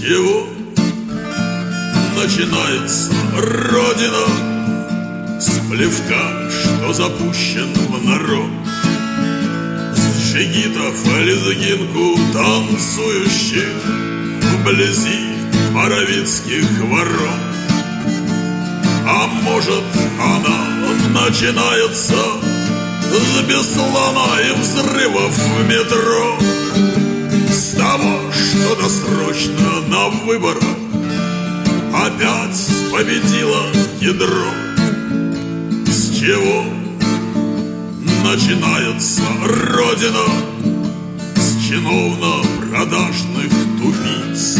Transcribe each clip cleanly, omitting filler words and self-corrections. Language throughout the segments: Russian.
чего начинается Родина? С плевка, что запущен в народ, с джигитов лезгинку танцующих вблизи Боровицких ворот. А может, она начинается с Беслана и взрывов в метро, с того, что досрочно на выборах опять победило ядро. С чего начинается Родина? С чиновно-продажных тупиц,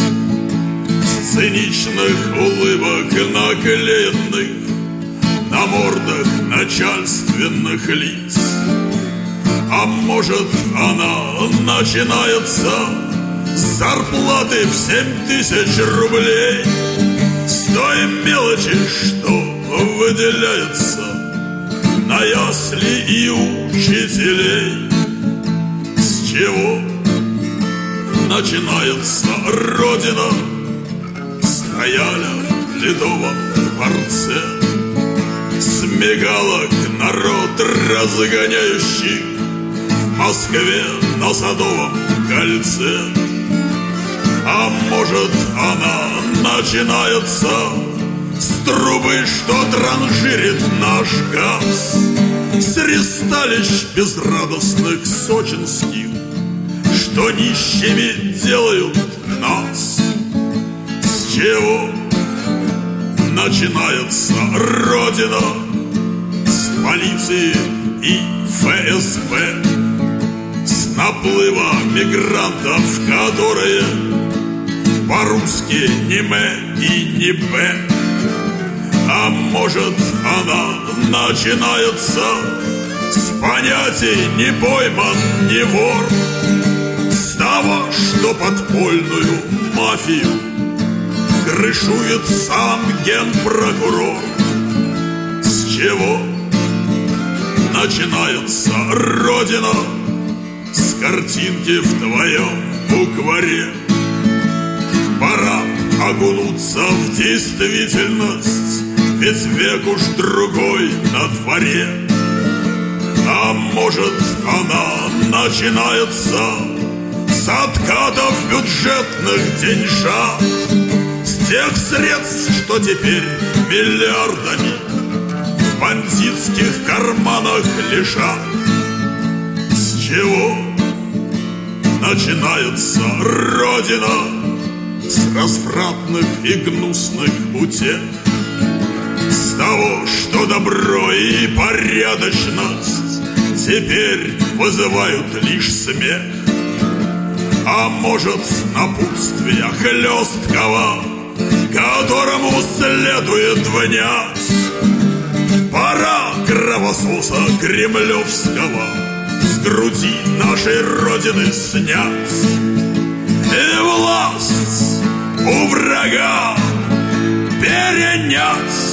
с циничных улыбок, наклеенных на мордах начальственных лиц. А может, она начинается с зарплаты в 7000 рублей, с той мелочи, что выделяется на ясли и учителей. С чего начинается Родина? С рояля в Ледовом дворце, с мигалок народ разгоняющий в Москве на Садовом кольце. А может, она начинается с трубы, что транжирит наш газ, с ресталищ безрадостных сочинских, что нищими делают нас. С чего начинается Родина? С полиции и ФСБ, с наплыва мигрантов, которые по-русски не «м» и не «б». А может, она начинается с понятий «не пойман, не вор», с того, что подпольную мафию крышует сам генпрокурор. С чего начинается Родина? С картинки в твоем букваре. Пора окунуться в действительность, ведь век уж другой на дворе. А может, она начинается с откатов бюджетных деньжат, с тех средств, что теперь миллиардами в бандитских карманах лежат. С чего начинается Родина? С развратных и гнусных утех, с того, что добро и порядочность теперь вызывают лишь смех. А может, с напутствия хлесткого, которому следует внять, пора кровососа кремлевского с груди нашей Родины снять. И власть у врага перенять.